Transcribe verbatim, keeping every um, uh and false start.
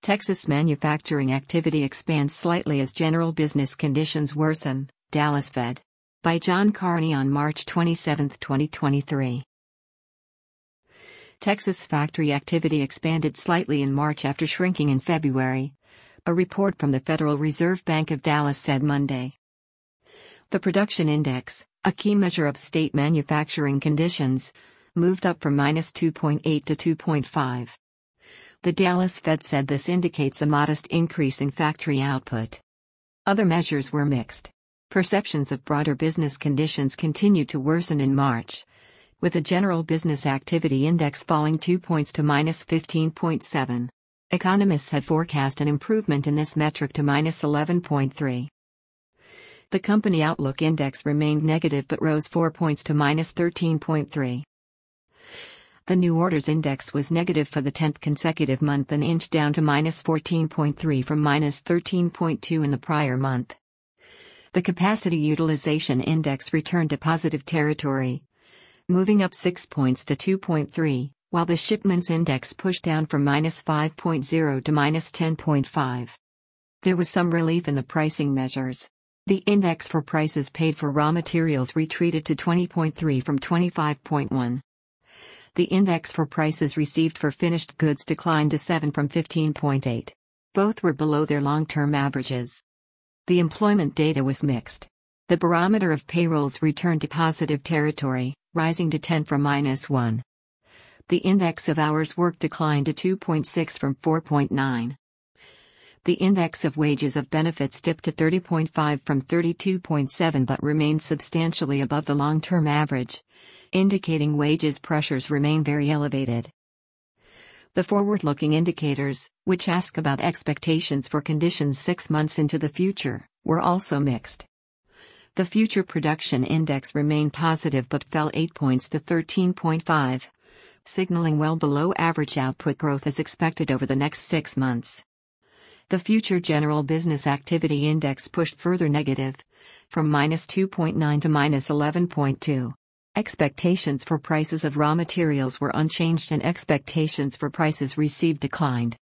Texas manufacturing activity expands slightly as general business conditions worsen, Dallas Fed. By John Carney on March twenty-seventh, twenty twenty-three. Texas factory activity expanded slightly in March after shrinking in February. A report from the Federal Reserve Bank of Dallas said Monday. The production index, a key measure of state manufacturing conditions, moved up from minus two point eight to two point five. The Dallas Fed said this indicates a modest increase in factory output. Other measures were mixed. Perceptions of broader business conditions continued to worsen in March, with the general business activity index falling two points to minus fifteen point seven. Economists had forecast an improvement in this metric to minus eleven point three. The company outlook index remained negative but rose four points to minus thirteen point three. The new orders index was negative for the tenth consecutive month and inched down to minus fourteen point three from minus thirteen point two in the prior month. The capacity utilization index returned to positive territory, moving up six points to two point three, while the shipments index pushed down from minus five point zero to minus ten point five. There was some relief in the pricing measures. The index for prices paid for raw materials retreated to twenty point three from twenty-five point one. The index for prices received for finished goods declined to seven from fifteen point eight. Both were below their long-term averages. The employment data was mixed. The barometer of payrolls returned to positive territory, rising to ten from minus one. The index of hours worked declined to two point six from four point nine. The index of wages of benefits dipped to thirty point five from thirty-two point seven but remained substantially above the long-term average, indicating wages pressures remain very elevated. The forward-looking indicators, which ask about expectations for conditions six months into the future, were also mixed. The future production index remained positive but fell eight points to thirteen point five, signaling well below average output growth is expected over the next six months. The future general business activity index pushed further negative, from minus two point nine to minus eleven point two. Expectations for prices of raw materials were unchanged and expectations for prices received declined.